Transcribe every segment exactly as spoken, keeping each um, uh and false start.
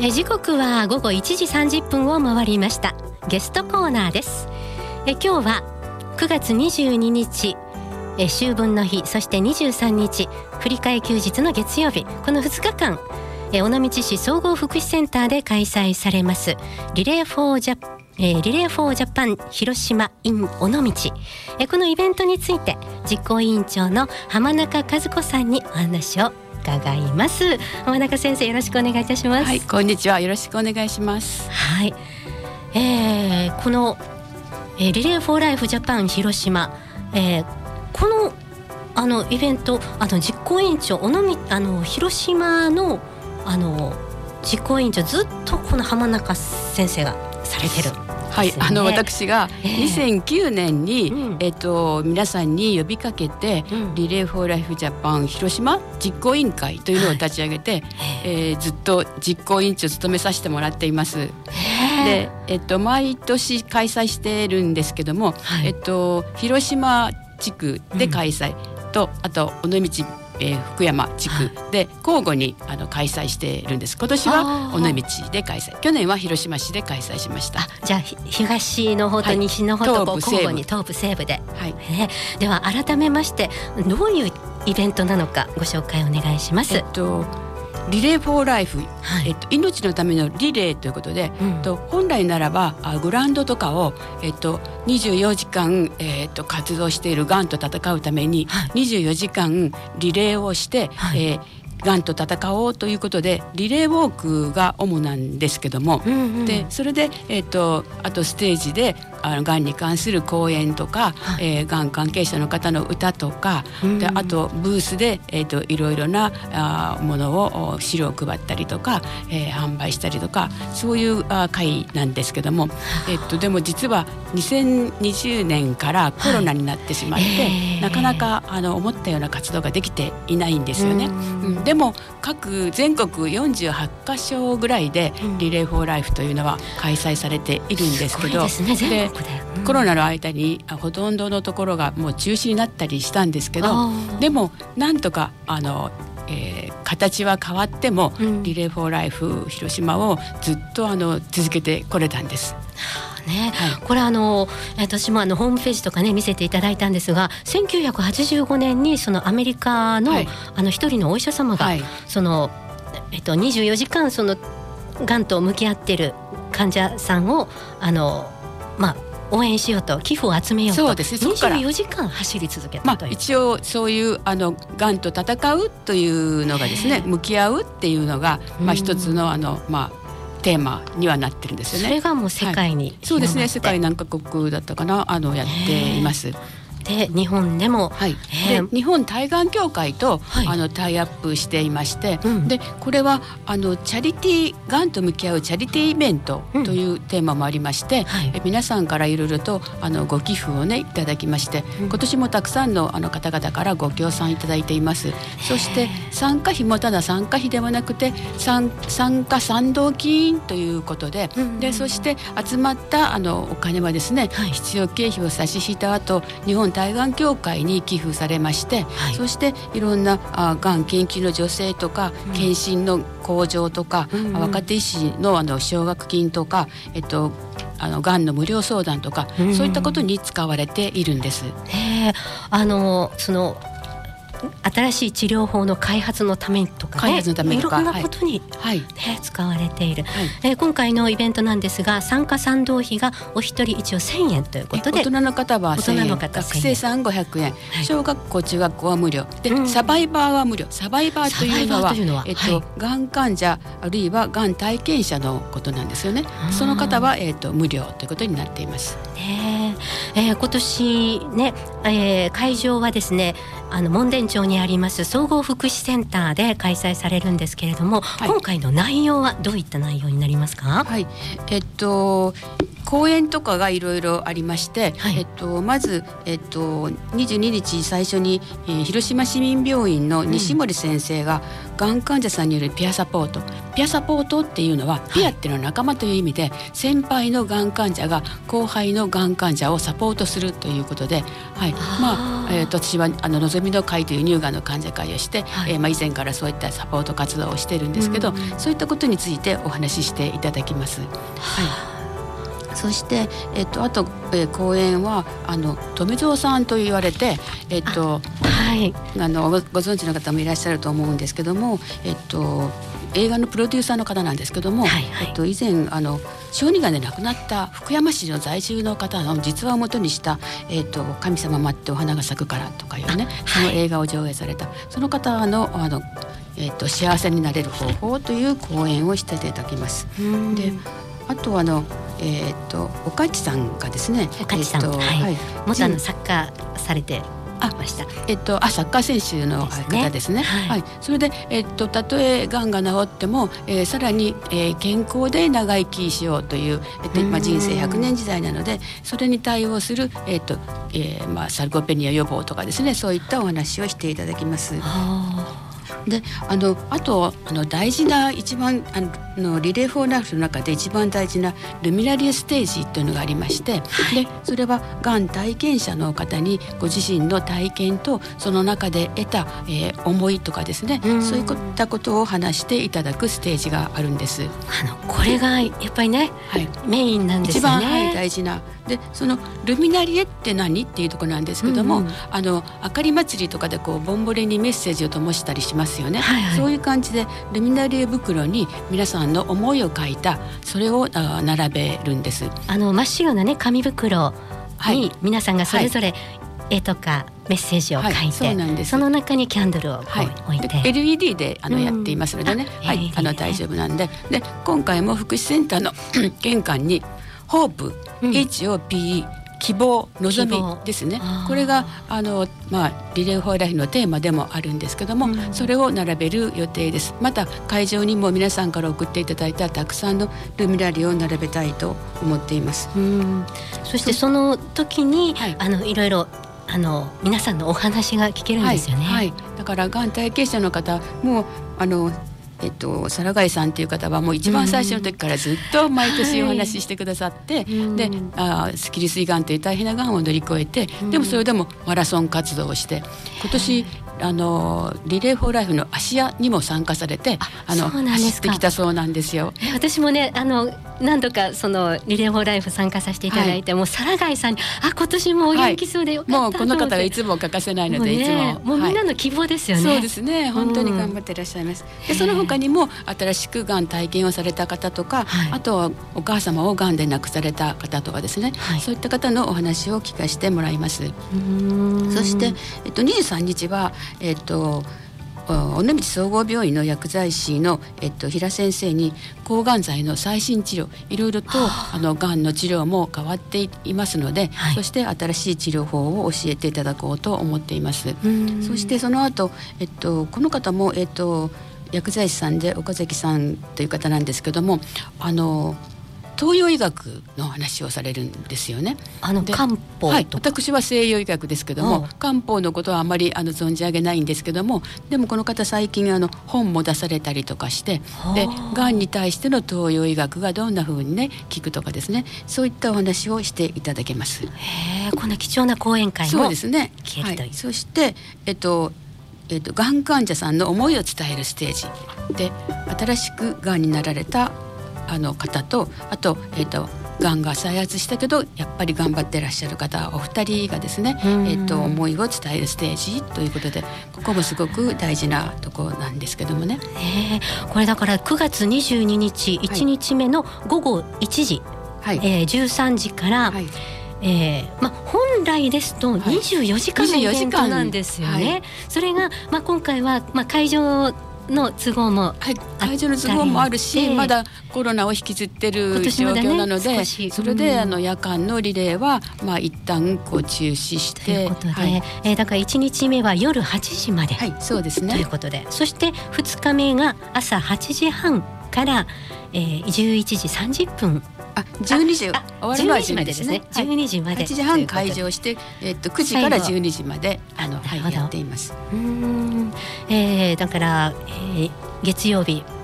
え時刻は午後いちじさんじゅっぷんを回りました。ゲストコーナーです。え今日はくがつにじゅうににちえ秋分の日、そしてにじゅうさんにち振り替え休日の月曜日、このふつかかんえ尾道市総合福祉センターで開催されますリレーフォージャえー、リレーフォージャパン広島 in 尾道、えこのイベントについて実行委員長の浜中和子さんにお話を伺います。浜中先生、よろしくお願いいたします。 はい、こんにちは、よろしくお願いします。 はい、えー、この、えー、リレーフォーライフジャパン広島、えー、このあのイベント、あの実行委員長尾道あの広島のあの実行委員長、ずっとこの浜中先生がされてる、 はい、あの私がにせんきゅうねんに、 えーうんえっと、皆さんに呼びかけて、うん、リレーフォーライフジャパン広島実行委員会というのを立ち上げて、はいえー、ずっと実行委員長を務めさせてもらっています。で、えっと、毎年開催しているんですけども、はいえっと、広島地区で開催、うん、とあと尾道えー、福山地区で交互にあの開催しているんです。今年は尾道で開催、去年は広島市で開催しました。 あ、じゃあ東の方と西の方とこう交互に東部西部で、はいえー、では改めましてどういうイベントなのかご紹介お願いします。 えっとリレーフォーライフ、はいえっと、命のためのリレーということで、うん、と本来ならばグラウンドとかを、えっと、にじゅうよじかん、えっと、活動しているがんと戦うために、はい、にじゅうよじかんリレーをして、はいえーがんと戦おうということでリレーウォークが主なんですけども、うんうん、でそれで、えー、とあとステージであのがんに関する講演とか、はいえー、がん関係者の方の歌とか、うんうん、であとブースで、えー、といろいろなあものを資料を配ったりとか、えー、販売したりとかそういうあ会なんですけども、えー、とでも実はにせんにじゅうねんからコロナになってしまって、はいえー、なかなかあの思ったような活動ができていないんですよね。うん、でも各全国よんじゅうはちかしょぐらいでリレーフォーライフというのは開催されているんですけど、 すごいですね、全国で、 うん、コロナの間にほとんどのところがもう中止になったりしたんですけど、でもなんとかあのえー、形は変わっても、うん、リレーフォーライフ広島をずっとあの続けてこれたんです。 ねはい、これあの私もあのホームページとかね見せていただいたんですが、せんきゅうひゃくはちじゅうごねんにそのアメリカの、はい、あの一人のお医者様が、はい、そのえっとにじゅうよじかんそのがんと向き合っている患者さんをあのまあ応援しようと寄付を集めようとそうです、ね、にじゅうよじかん走り続けたという、まあ、 一応そういうあのがんと戦うというのがですね、向き合うっていうのが、まあ、一つのあの、まあテーマにはなってるんですよね。 それがもう世界に、はい、 そうですね、世界何カ国だったかなあのやっています。 で日本でも、 はいえー、で日本対がん協会と、はい、あのタイアップしていまして、うん、でこれはあのチャリティーがんと向き合うチャリティーイベントというテーマもありまして、うんはい、え皆さんからいろいろとあのご寄付をねいただきまして、うん、今年もたくさんのあの方々からご協賛いただいています。そして参加費もただ参加費ではなくて参加賛同金ということで、うん、でそして集まったあのお金はですね、はい、必要経費を差し引いた後日本対がん協会に寄付されまして、はい、そしていろんなあがん研究の助成とか、うん、検診の向上とか、うんうん、若手医師 の, あの奨学金とか、えっと、あのがんの無料相談とか、うんうん、そういったことに使われているんです。 へあのその新しい治療法の開発のためとかね、開発のためとかいろんなことに、はいね、使われている、はいえー、今回のイベントなんですが参加賛同費がお一人一応せんえんということで、 大人の方はせんえん、学生さんごひゃくえん、はい、小学校中学校は無料で、うん、サバイバーは無料。サバイバーというの は, いうのは、えっとはい、がん患者あるいはがん体験者のことなんですよね。その方は、えっと、無料ということになっています、 ねえー、今年ね、えー、会場はですねあの門田町にあります総合福祉センターで開催されるんですけれども、はい、今回の内容はどういった内容になりますか？ はい、えっと講演とかがいろいろありまして、はいえっと、まず、えっと、にじゅうににち最初に、えー、広島市民病院の西森先生が、うん、がん患者さんによるピアサポートピアサポートっていうのは、はい、ピアっていうのは仲間という意味で先輩のがん患者が後輩ののがん患者をサポートするということで、はい、まあ、えー、と私はあののぞみの会という乳がんの患者会をして、はい、えーまあ、以前からそういったサポート活動をしているんですけど、うん、そういったことについてお話ししていただきます。はい、そして、えっと、あと、えー、講演はあの富蔵さんと言われて、えっとはい、あの ご, ご存知の方もいらっしゃると思うんですけども、えっと、映画のプロデューサーの方なんですけども、はいはい、えっと、以前あの小児がんで亡くなった福山市の在住の方の実話をもとにした、えっと、神様待ってお花が咲くからとかいうね、その映画を上映された、その方のあのえー、と幸せになれる方法という講演をしていただきます。で、あとあの、えー、と岡地さんがですね、 岡地さん、えーとはいはい、元あのサッカーされてました。 えっと、あサッカー選手の方ですね。はいはい、それで、えっと、たとえがんが治っても、えー、さらに、えー、健康で長生きしようという、えっとまあ、人生ひゃくねん時代なので、それに対応する、えっとえーまあ、サルコペニア予防とかですね、そういったお話をしていただきます。で、あのあとあの大事な一番あのリレー・フォー・ライフの中で一番大事なルミナリエステージというのがありまして、はい、でそれはがん体験者の方にご自身の体験とその中で得た、えー、思いとかですね、うん、そういったことを話していただくステージがあるんです。 あのこれがやっぱりね、はい、メインなんですよね。 一番、はい、大事なで、そのルミナリエって何っていうところなんですけども、うんうん、あの明かり祭りとかでこうボンボレにメッセージを灯したりしますよね。はいはい、そういう感じでルミナリエ袋に皆さんの思いを書いた、それを並べるんです。 あの真っ白なね紙袋に皆さんがそれぞれ絵とかメッセージを書いて、はい、そうなんです。その中にキャンドルをこう、はい、置いてエルイーディー であのやっていますのでね、うん、はい、あの大丈夫なんで、で今回も福祉センターの玄関にホープ、うん、エイチオーピーイー希望、望みですね。これがあの、まあ、リレー・フォー・ライフのテーマでもあるんですけども、うん、それを並べる予定です。また会場にも皆さんから送っていただいたたくさんのルミナリを並べたいと思っています。 うん、そしてその時に、はい、あのいろいろあの皆さんのお話が聞けるんですよね。 はいはい、だからがん体験者の方もあのえっと、皿貝さんという方はもう一番最初の時からずっと毎年お話ししてくださって、うん、であスキルス胃がんという大変ながんを乗り越えて、うん、でもそれでもマラソン活動をして今年あのリレー・フォー・ライフの芦屋にも参加されて、あの走ってきたそうなんですよ。 え私もねあの何度かそのリレー・フォー・ライフ参加させていただいて、はい、もう皿貝さんにあ今年もお元気そうでよかった、はい、 もうこの方がいつも欠かせないので、 ね、 いつももうみんなの希望ですよね。 はい、そうですね、本当に頑張っていらっしゃいます。うん、でその他にも新しくがん体験をされた方とか、はい、あとはお母様をがんで亡くされた方とかですね、はい、そういった方のお話を聞かせてもらいます。うーんそして、えっと、にじゅうさんにちは、えっと尾道総合病院の薬剤師の、えっと、平先生に抗がん剤の最新治療、いろいろとあのがんの治療も変わっていますので、はい、そして新しい治療法を教えていただこうと思っています。そしてその後、えっと、この方も、えっと、薬剤師さんで岡崎さんという方なんですけども、あの東洋医学の話をされるんですよね。 あの漢方と、 はい、私は西洋医学ですけども、漢方のことはあまりあの存じ上げないんですけども、でもこの方最近あの本も出されたりとかして、でがんに対しての東洋医学がどんな風にね効くとかですね、そういったお話をしていただけます。 へえ、こんな貴重な講演会もそうですね、 聞けるという、はい、 そして、えっとえっと、がん患者さんの思いを伝えるステージで、新しくがんになられたあの方と、あと、えーと、がんが再発したけどやっぱり頑張ってらっしゃる方お二人がですね、えーと、思いを伝えるステージということで、ここもすごく大事なところなんですけどもね。 えー、これだからくがつにじゅうににち、はい、いちにちめのごごいちじ、はい、えー、じゅうさんじから、はい、えーま、本来ですとにじゅうよじかんのイベントなんですよね。はい、それが、ま、今回は、ま、会場の都合も、 はい、会場の都合もあるし、まだコロナを引きずってる状況なので、ね、それで、うん、あの夜間のリレーは、まあ、一旦こう中止してということで、はい、えー、だからいちにちめは夜はちじまで、 はい、そうですね、 ということで、そしてふつかめが朝はちじはんから、えー、じゅういちじさんじゅっぷん、 あじゅうにじ終わるのはじゅうにじですね。 じゅうにじまで、 はちじはん開場して、えー、っとくじからじゅうにじまであの、はい、やっています。 うーん、えー、だから、えー、月曜日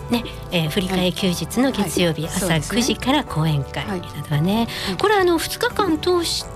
ね、えー、振り替え休日の月曜日、はい、朝くじから講演会などはね、はい、これあのふつかかん通して、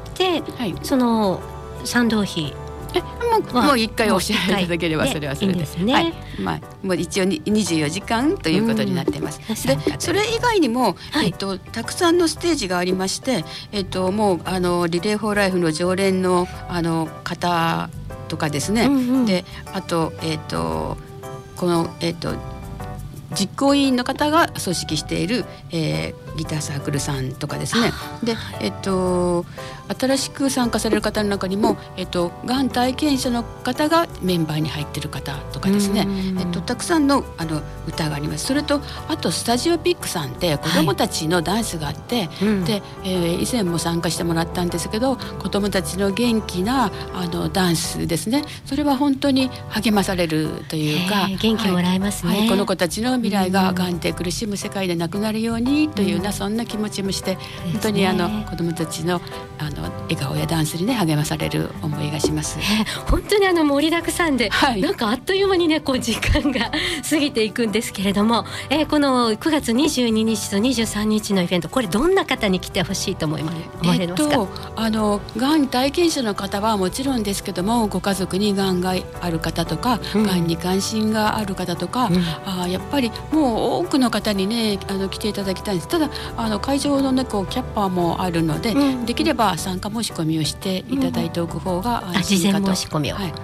はい、その賛同費えもう、もう一回お支払いいただければそれはそれで、 いいですね。 はい、まあもう一応にじゅうよじかんということになっています。で、それ以外にも、はい、えっとたくさんのステージがありまして、えっともうあのリレーフォーライフの常連のあの方とかですね。うんうん、で、あとえっとこのえっと実行委員の方が組織している、えー、ギターサークルさんとかですね。で、えっと新しく参加される方の中にも、えっと、がん体験者の方がメンバーに入っている方とかですね、えっと、たくさんの、あの歌があります。それとあとスタジオピックさんって子どもたちのダンスがあって、はい、でえー、以前も参加してもらったんですけど、子どもたちの元気なあのダンスですね、それは本当に励まされるというか、 元気もらえますね、 はいはい、この子たちの未来ががんで苦しむ世界でなくなるようにというような、うん、そんな気持ちもして、本当にあの子どもたちのあの笑顔やダンスにね励まされる思いがします。 えー、本当にあの盛りだくさんで、はい、なんかあっという間にねこう時間が過ぎていくんですけれども、えー、このくがつにじゅうににちとにじゅうさんにちのイベント、これどんな方に来てほしいと思います、思われますか？えっと、 あのがん体験者の方はもちろんですけども、ご家族にがんがある方とか、うん、がんに関心がある方とか、うん、あやっぱりもう多くの方にねあの来ていただきたいんです。ただあの会場の、ね、こうキャッパーもあるので、うん、できれば参加申し込みをしていただいておく方が安心かと、 うん、事前申し込みを、 はいはい、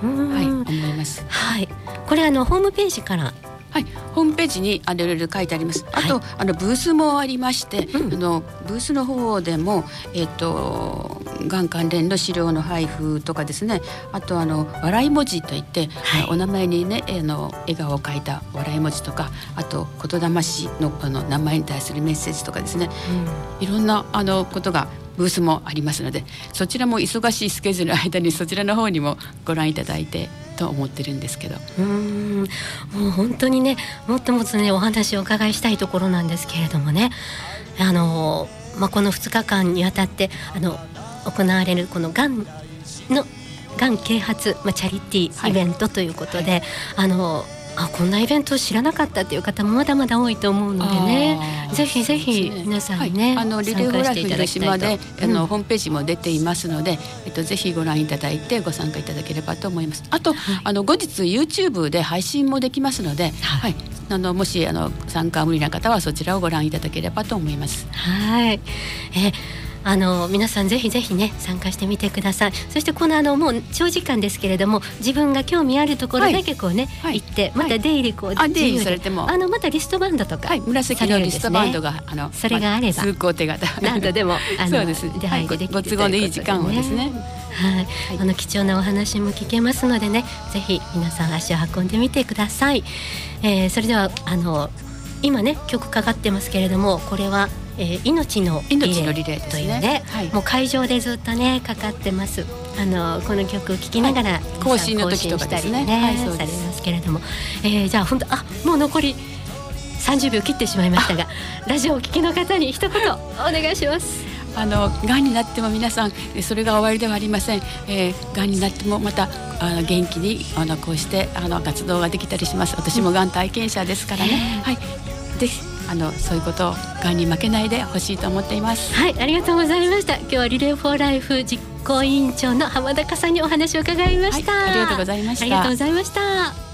思います。 はい、これあのホームページからはい、ホームページにあのいろいろ書いてあります。あと、はい、あのブースもありまして、うん、あのブースの方でも、えーと、がん関連の資料の配布とかですね、あとあの笑い文字といって、はい、お名前にねあの笑顔を書いた笑い文字とか、あと言霊師のあの名前に対するメッセージとかですね、うん、いろんなあのことがブースもありますので、そちらも忙しいスケジュールの間にそちらの方にもご覧いただいてと思ってるんですけど、 うーんもう本当にねもっともっとねお話をお伺いしたいところなんですけれどもね、あの、まあ、このふつかかんにわたってあの行われるこのがんのがん啓発、まあ、チャリティーイベントということで、はい、あのあこんなイベントを知らなかったという方もまだまだ多いと思うのでね、ぜひぜひ皆さんにね、 はい、あのリレーフォーライフ広島で、うん、あのホームページも出ていますので、えっと、ぜひご覧いただいてご参加いただければと思います。あと、はい、あの後日 YouTube で配信もできますので、はい、あのもしあの参加無理な方はそちらをご覧いただければと思います。 はい、えあの皆さんぜひぜひね参加してみてください。そしてこのあのもう長時間ですけれども、自分が興味あるところだけこうね、はい、行ってまた出入りこう、 はい、出入りされてもあのまたリストバンドとか、 はい、紫のリストバンドがあのそれがあれば通行手形何度でもあのそうです、 出入りできる、 はい、ご都合のいい時間をですね、 はいはい、あの貴重なお話も聞けますのでね、ぜひ皆さん足を運んでみてください。えー、それではあの今ね曲かかってますけれども、これはえー、命のリレーというね、はい、もう会場でずっとねかかってます。あのこの曲を聴きながら、はい、 更新の時とかですね、 ね、はい、されますけれども、えー、じゃあ本当あもう残りさんじゅうびょう切ってしまいましたが、ラジオを聴きの方に一言お願いします。 あのがんになっても皆さんそれが終わりではありません。えー、がんになってもまたあの元気にあのこうしてあの活動ができたりします。私もがん体験者ですからね、はい、ぜひあのそういうことをがんに負けないでほしいと思っています。 はい、ありがとうございました。今日はリレーフォーライフ実行委員長の浜田香さんにお話を伺いました。 はい、ありがとうございました。 ありがとうございました。